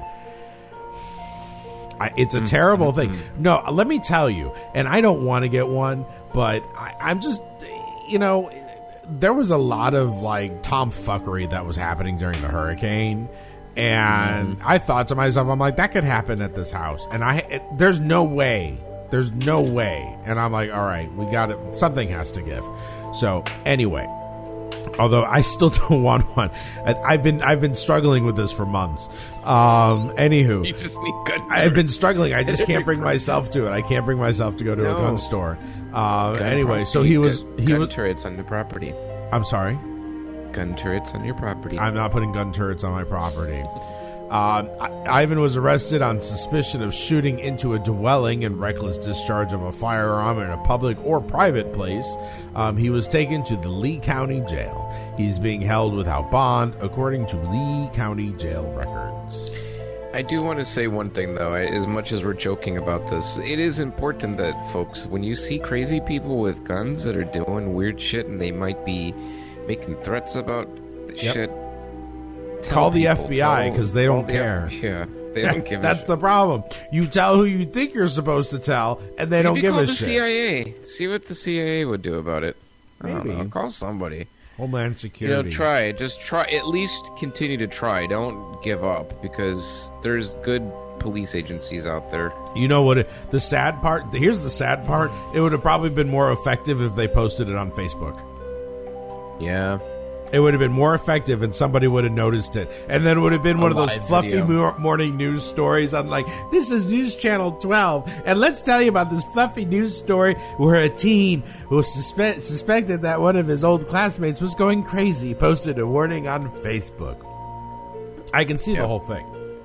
I, it's a terrible thing. No, let me tell you, and I don't want to get one, but I, I'm just, you know, there was a lot of like tomfuckery that was happening during the hurricane. And I thought to myself, I'm like, that could happen at this house. And I, it, there's no way. There's no way. And I'm like, all right, we got it. Something has to give. So anyway, although I still don't want one. I, I've been I've been struggling with this for months. Um, anywho, You just need gun I've been turrets. struggling. I just can't bring myself to it. I can't bring myself to go to No. a gun store. Uh, Gun anyway, so property, he was gun, he gun was. turrets on your property. I'm sorry. Gun turrets on your property. I'm not putting gun turrets on my property. Uh, I- Ivan was arrested on suspicion of shooting into a dwelling and reckless discharge of a firearm in a public or private place. Um, he was taken to the Lee County Jail. He's being held without bond, according to Lee County Jail records. I do want to say one thing, though. I, as much as we're joking about this, it is important that, folks, when you see crazy people with guns that are doing weird shit and they might be making threats about the Yep. shit, Call the people, F B I tell- because they don't call the care. F- yeah, they don't give a That's shit. the problem. You tell who you think you're supposed to tell, and they don't Maybe give call a the shit. C I A. See what the C I A would do about it. I don't Maybe. know. Call somebody. Homeland You Security. know, try. Just try. At least continue to try. Don't give up, because there's good police agencies out there. You know what? It, the sad part. Here's the sad part. It would have probably been more effective if they posted it on Facebook. Yeah. It would have been more effective, and somebody would have noticed it. And then it would have been A one of those live fluffy video. mo- morning news stories on, like, this is News Channel twelve, and let's tell you about this fluffy news story where a teen who suspe- suspected that one of his old classmates was going crazy posted a warning on Facebook. I can see the whole thing.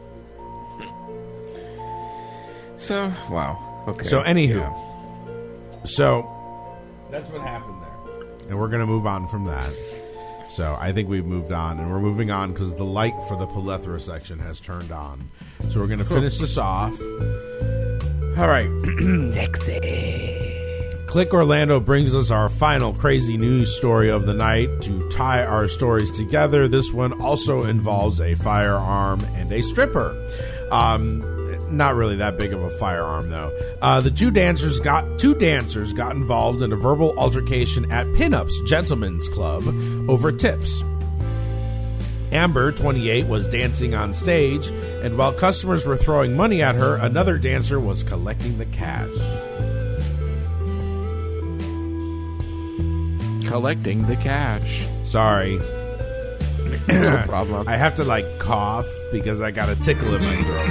So, wow. Okay. So, anywho. Yeah. So, that's what happened there. And we're going to move on from that. So, I think we've moved on. And we're moving on because the light for the plethora section has turned on. So, we're going to finish this off. All right. Sexy. Click Orlando brings us our final crazy news story of the night. To tie our stories together, this one also involves a firearm and a stripper. Um... Not really that big of a firearm, though. Uh, the two dancers got two dancers got involved in a verbal altercation at Pinup's Gentlemen's Club over tips. Amber, twenty-eight, was dancing on stage, and while customers were throwing money at her, another dancer was collecting the cash. Collecting the cash. Sorry. No problem. I have to, like, cough because I got a tickle in my throat.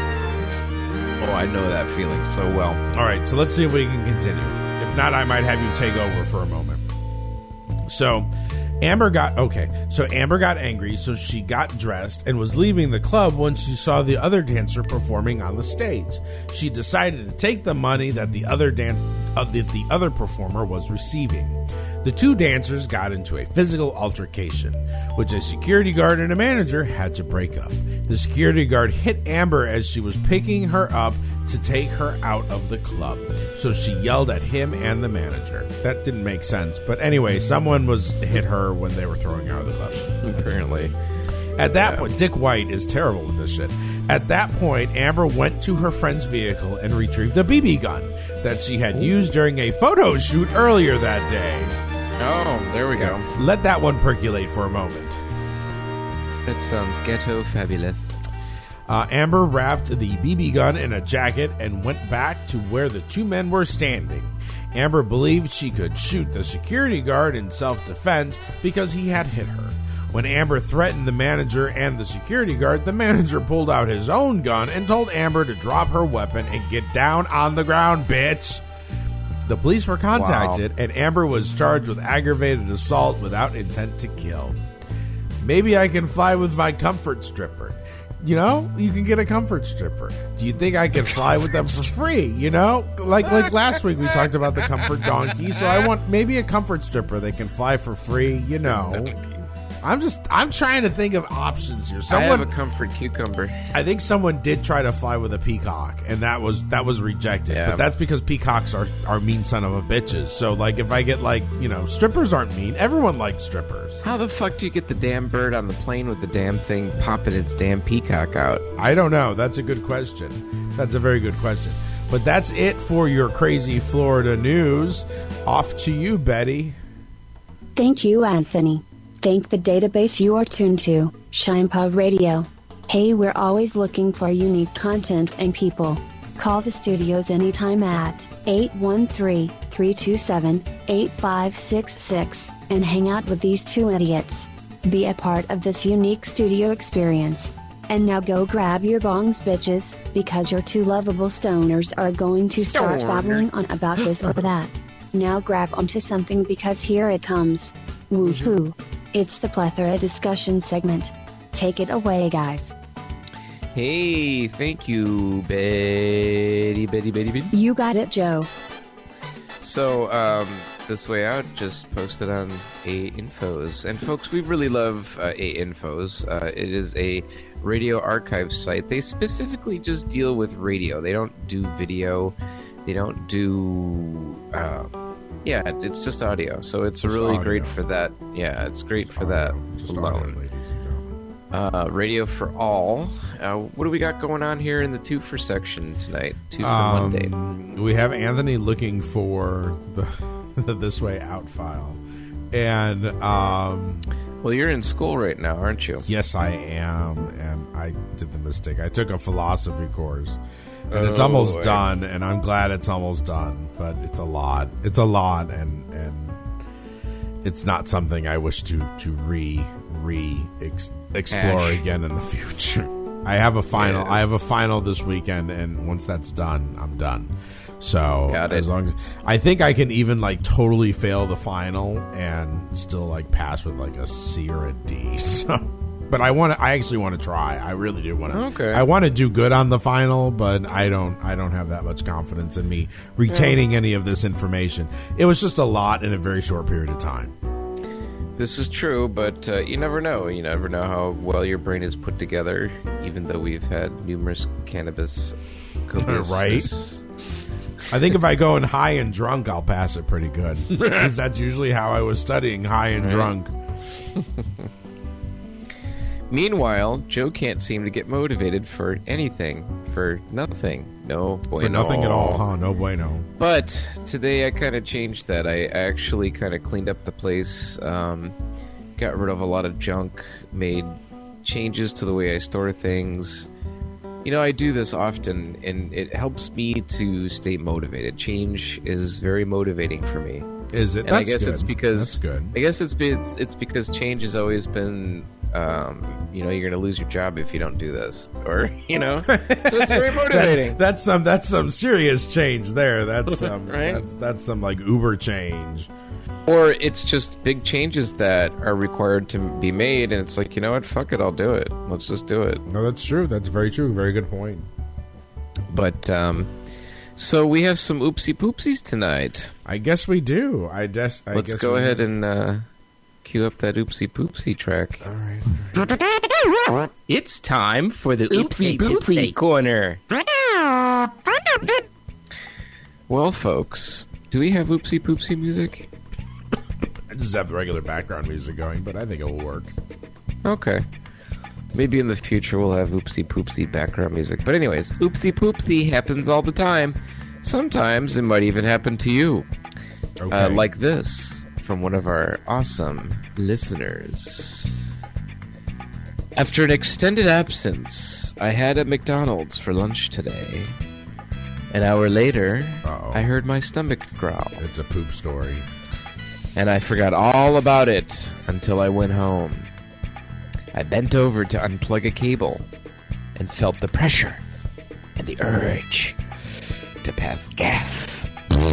Oh, I know that feeling so well. All right, so let's see if we can continue. If not, I might have you take over for a moment. So, Amber got okay. So Amber got angry, so she got dressed and was leaving the club when she saw the other dancer performing on the stage. She decided to take the money that the other dan- uh, that the other performer was receiving. The two dancers got into a physical altercation, which a security guard and a manager had to break up. The security guard hit Amber as she was picking her up to take her out of the club, so she yelled at him and the manager. That didn't make sense, but anyway, someone was hit her when they were throwing her out of the club. Apparently. At that Yeah. point, Dick White is terrible with this shit. At that point, Amber went to her friend's vehicle and retrieved a B B gun that she had used during a photo shoot earlier that day. Oh, there we go. Let that one percolate for a moment. That sounds ghetto fabulous. Uh, Amber wrapped the B B gun in a jacket and went back to where the two men were standing. Amber believed she could shoot the security guard in self-defense because he had hit her. When Amber threatened the manager and the security guard, the manager pulled out his own gun and told Amber to drop her weapon and get down on the ground, bitch. The police were contacted, Wow. and Amber was charged with aggravated assault without intent to kill. Maybe I can fly with my comfort stripper. You know, you can get a comfort stripper. Do you think I can fly with them for free? You know, like like last week we talked about the comfort donkey. So I want maybe a comfort stripper that can fly for free. You know, I'm just I'm trying to think of options here. Someone, I have a comfort cucumber. I think someone did try to fly with a peacock, and that was that was rejected. Yeah. But that's because peacocks are are mean son of a bitches. So like, if I get like you know, strippers aren't mean. Everyone likes strippers. How the fuck do you get the damn bird on the plane with the damn thing popping its damn peacock out? I don't know. That's a good question. That's a very good question. But that's it for your crazy Florida news. Off to you, Betty. Thank you, Anthony. Thank the database you are tuned to, Shinepaw Radio. Hey, we're always looking for unique content and people. Call the studios anytime at eight one three, three two seven, eight five six six and hang out with these two idiots. Be a part of this unique studio experience. And now go grab your bongs, bitches, because your two lovable stoners are going to start Stoner. babbling on about this or that. Now grab onto something because here it comes. Woohoo! It's the plethora discussion segment. Take it away, guys. Hey, thank you, Betty, Betty, Betty, Betty. You got it, Joe. So, um, This Way Out just posted on A Infos. And folks, we really love uh, A Infos. Uh, it is a radio archive site. They specifically just deal with radio. They don't do video. They don't do... Uh, yeah, it's just audio. So it's just really audio. Great for that. Yeah, it's great just for audio. that just alone. Audio, ladies and gentlemen. Uh, radio for all. Uh, what do we got going on here in the two for section tonight? Two for um, Monday. We have Anthony looking for the, the This Way Out file. And... Um, well, you're in school right now, aren't you? Yes, I am. And I did the mistake. I took a philosophy course. And oh, it's almost boy. done, and I'm glad it's almost done. But it's a lot. It's a lot, and and it's not something I wish to to re re ex, explore Ash. again in the future. I have a final. Yes. I have a final this weekend, and once that's done, I'm done. So Got as it. long as I think I can even like totally fail the final and still like pass with like a C or a D. So. But I want to. I actually want to try. I really do want to. Okay. I want to do good on the final, but I don't. I don't have that much confidence in me retaining yeah. any of this information. It was just a lot in a very short period of time. This is true, but uh, you never know. You never know how well your brain is put together. Even though we've had numerous cannabis, right? I think if I go in high and drunk, I'll pass it pretty good because that's usually how I was studying, high and right. drunk. Meanwhile, Joe can't seem to get motivated for anything, for nothing. No bueno. For nothing at all, huh? No bueno. But today I kind of changed that. I actually kind of cleaned up the place, um, got rid of a lot of junk, made changes to the way I store things. You know, I do this often, and it helps me to stay motivated. Change is very motivating for me. Is it? And That's I guess good. it's because That's good. I guess it's it's it's because change has always been. Um, you know, you're going to lose your job if you don't do this, or you know, so it's very motivating. that, that's some that's some serious change there. That's some right? that's, that's some like Uber change. Or it's just big changes that are required to be made, and it's like, you know what, fuck it, I'll do it. Let's just do it. No, that's true. That's very true. Very good point. But um, so we have some oopsie poopsies tonight. I guess we do. I guess. I Let's guess go ahead do. and. Uh, Cue up that oopsie poopsie track. All right. All right. It's time for the oopsie poopsie corner. Well, folks, do we have oopsie poopsie music? I just have the regular background music going, but I think it will work. Okay. Maybe in the future we'll have oopsie poopsie background music. But anyways, oopsie poopsie happens all the time. Sometimes it might even happen to you. Okay. Uh, like this. From one of our awesome listeners. After an extended absence, I had at McDonald's for lunch today. An hour later, Uh-oh. I heard my stomach growl. It's a poop story. And I forgot all about it until I went home. I bent over to unplug a cable and felt the pressure and the urge to pass gas.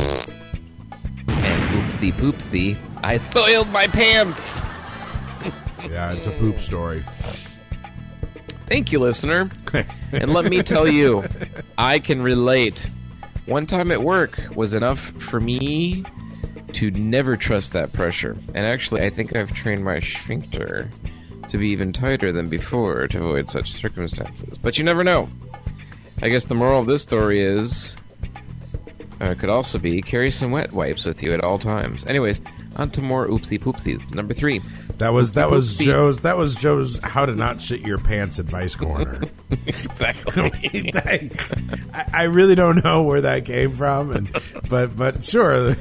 And oopsie poopsie, I soiled my pants. Yeah, it's a poop story. Thank you, listener. And let me tell you, I can relate. One time at work was enough for me to never trust that pressure. And actually, I think I've trained my sphincter to be even tighter than before to avoid such circumstances. But you never know. I guess the moral of this story is... Or it could also be, carry some wet wipes with you at all times. Anyways, on to more oopsie poopsies. Number three. That was that was Oopsie. Joe's that was Joe's how to not shit your pants advice corner. Exactly. I, I really don't know where that came from, and but but sure.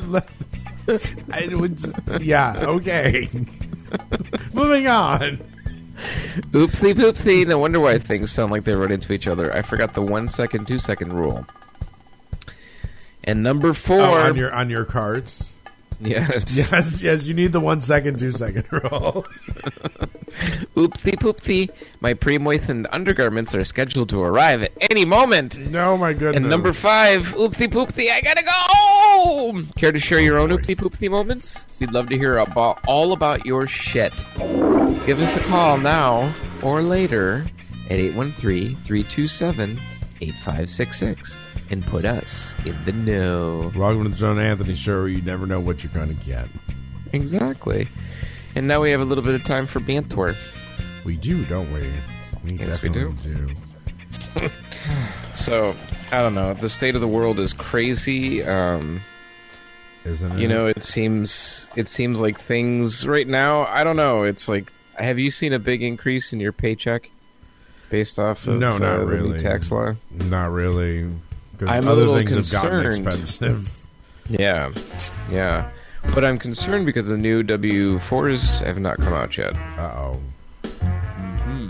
I would just, yeah, okay. Moving on. Oopsie poopsie. No wonder why things sound like they run into each other. I forgot the one second, two second rule. And number four oh, on your on your cards. Yes. Yes, yes, you need the one second, two second rule. Oopsie poopsie. My pre-moistened undergarments are scheduled to arrive at any moment. No, my goodness. And number five, oopsie poopsie, I gotta go! Care to share your own oopsie poopsie moments? We'd love to hear about all about your shit. Give us a call now or later at eight one three, three two seven, eight five six six. And put us in the know. Welcome to the Joe and Anthony Show, where you never know what you're going to get. Exactly. And now we have a little bit of time for banter. We do, don't we? We yes, we do. do. So, I don't know. The state of the world is crazy. Um, Isn't it? You know, it seems it seems like things right now. I don't know. It's like, have you seen a big increase in your paycheck based off of no, not uh, the really. new tax law? Not really. Because I'm other a little things concerned. have gotten expensive. Yeah, yeah. But I'm concerned because the new W fours have not come out yet. Uh-oh. Mm-hmm.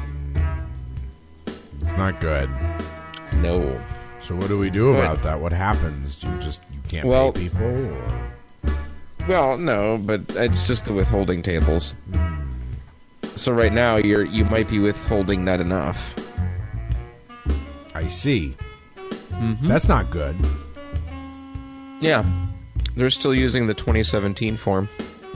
It's not good. No. So what do we do But- about that? What happens? Do you just you can't Well- pay people? Or? Well, no, but it's just the withholding tables. So right now, you're you might be withholding not enough. I see. Mm-hmm. That's not good. Yeah, they're still using the twenty seventeen form.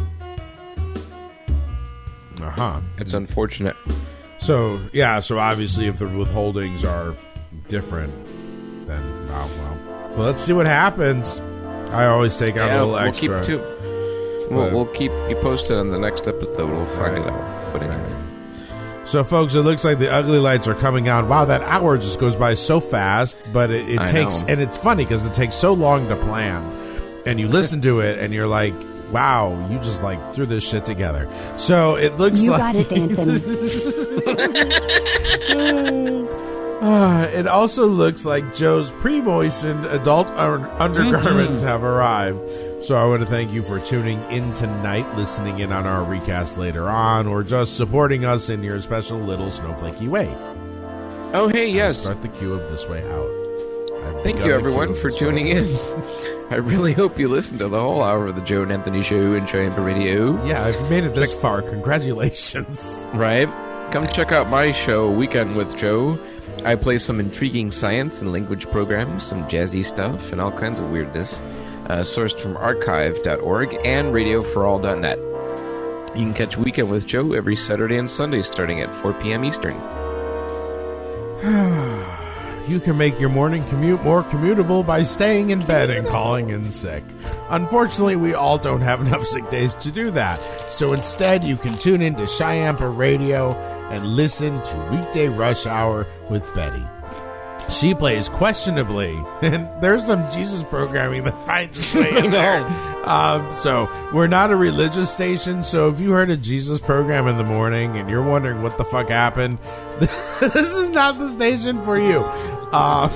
Uh huh. It's unfortunate. So yeah, so obviously if the withholdings are different, then oh well. Well, let's see what happens. I always take out Yeah, a little we'll extra. Keep to, we'll, But- we'll keep you posted on the next episode. We'll find Right. it out. But anyway. So, folks, it looks like the ugly lights are coming on. Wow, that hour just goes by so fast. But it, it I takes, know. and it's funny because it takes so long to plan. And you listen to it, and you're like, "Wow, you just like threw this shit together." So it looks You like got it, Anthony. Uh, it also looks like Joe's pre-moistened adult un- undergarments have arrived. So I want to thank you for tuning in tonight, listening in on our recast later on, or just supporting us in your special little snowflakey way. Oh, hey, yes. Start the queue of This Way Out. I've Thank begun you, the everyone, queue of for This Way tuning Out. in. I really hope you listened to the whole hour of the Joe and Anthony Show and Triumph Radio. Yeah, if you made it this far, congratulations. Right? Come check out my show, Weekend with Joe. I play some intriguing science and language programs, some jazzy stuff, and all kinds of weirdness, uh, sourced from archive dot org and radio for all dot net. You can catch Weekend with Joe every Saturday and Sunday starting at four p.m. Eastern. You can make your morning commute more commutable by staying in bed and calling in sick. Unfortunately, we all don't have enough sick days to do that. So instead, you can tune in to Chiampa Radio and listen to Weekday Rush Hour with Betty. She plays questionably, and there's some Jesus programming that finds its way in there. Um, so we're not a religious station, so if you heard a Jesus program in the morning and you're wondering what the fuck happened, this is not the station for you. Um,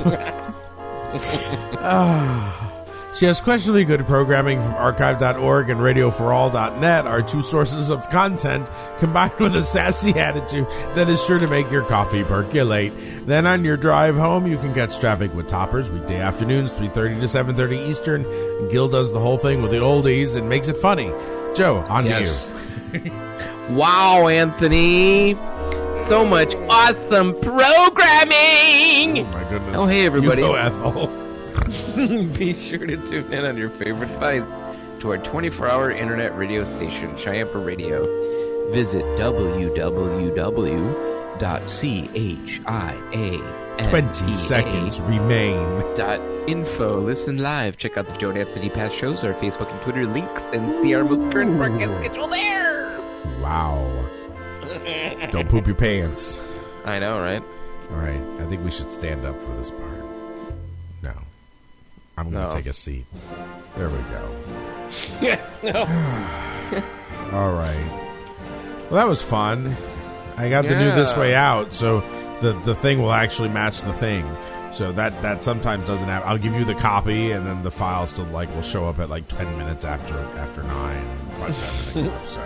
uh, she has questionably good programming from archive dot org and radio for all dot net, our two sources of content, combined with a sassy attitude that is sure to make your coffee percolate. Then on your drive home, you can catch Traffic with Toppers weekday afternoons, three thirty to seven thirty Eastern. Gil does the whole thing with the oldies and makes it funny. Joe, on Yes. to you. Wow, Anthony! So much awesome programming! Oh, my goodness. Oh, hey, everybody. You go, Ethel. Be sure to tune in on your favorite device to our twenty-four hour internet radio station, Chiampa Radio. Visit w w w dot chia twenty seconds remain. Dot info. Listen live. Check out the Joe and Anthony past shows, our Facebook and Twitter links, and see our most current broadcast schedule there. Wow. Don't poop your pants. I know, right? All right. I think we should stand up for this part. No. I'm going to No. take a seat. There we go. Yeah. No. All right. Well, that was fun. I got the new Yeah. This Way Out, so the the thing will actually match the thing. So that that sometimes doesn't happen. I'll give you the copy, and then the file still like will show up at like ten minutes after after nine. And fucks everything up. So.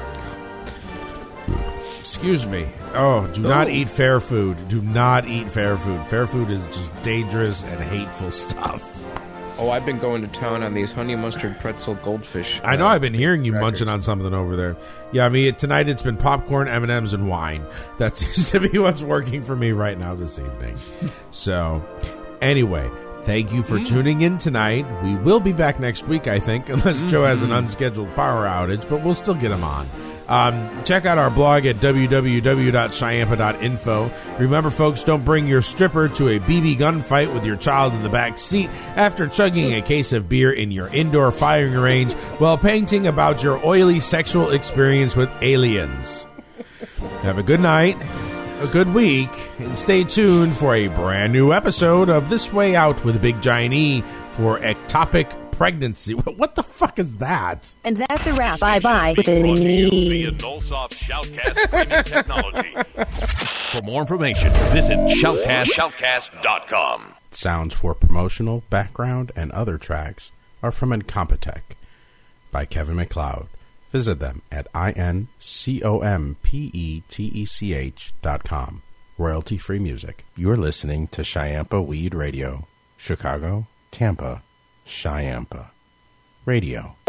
Excuse me. Oh, do not Oh. eat fair food. Do not eat fair food. Fair food is just dangerous and hateful stuff. Oh, I've been going to town on these honey mustard pretzel goldfish. I know. uh, I've been hearing you crackers. munching on something over there. Yeah, I mean, tonight it's been popcorn, M and M's, and wine. That seems to be what's working for me right now this evening. So, anyway, thank you for Mm. tuning in tonight. We will be back next week, I think, unless Joe has an Mm-hmm. unscheduled power outage, but we'll still get him on. Um, check out our blog at w w w dot chiampa dot info. Remember, folks, don't bring your stripper to a B B gun fight with your child in the back seat after chugging a case of beer in your indoor firing range while painting about your oily sexual experience with aliens. Have a good night. a good week, and stay tuned for a brand new episode of This Way Out with a Big Giant E for ectopic pregnancy. What the fuck is that? And that's a wrap. Bye-bye with an E. Via Nullsoft Shoutcast streaming technology. For more information, visit shoutcast shoutcast dot com. Sounds for promotional, background, and other tracks are from Incompetech by Kevin MacLeod. Visit them at I N C O M P E T E C H dot com. Royalty-free music. You're listening to Chiampa Weed Radio. Chicago, Tampa, Chiampa Radio.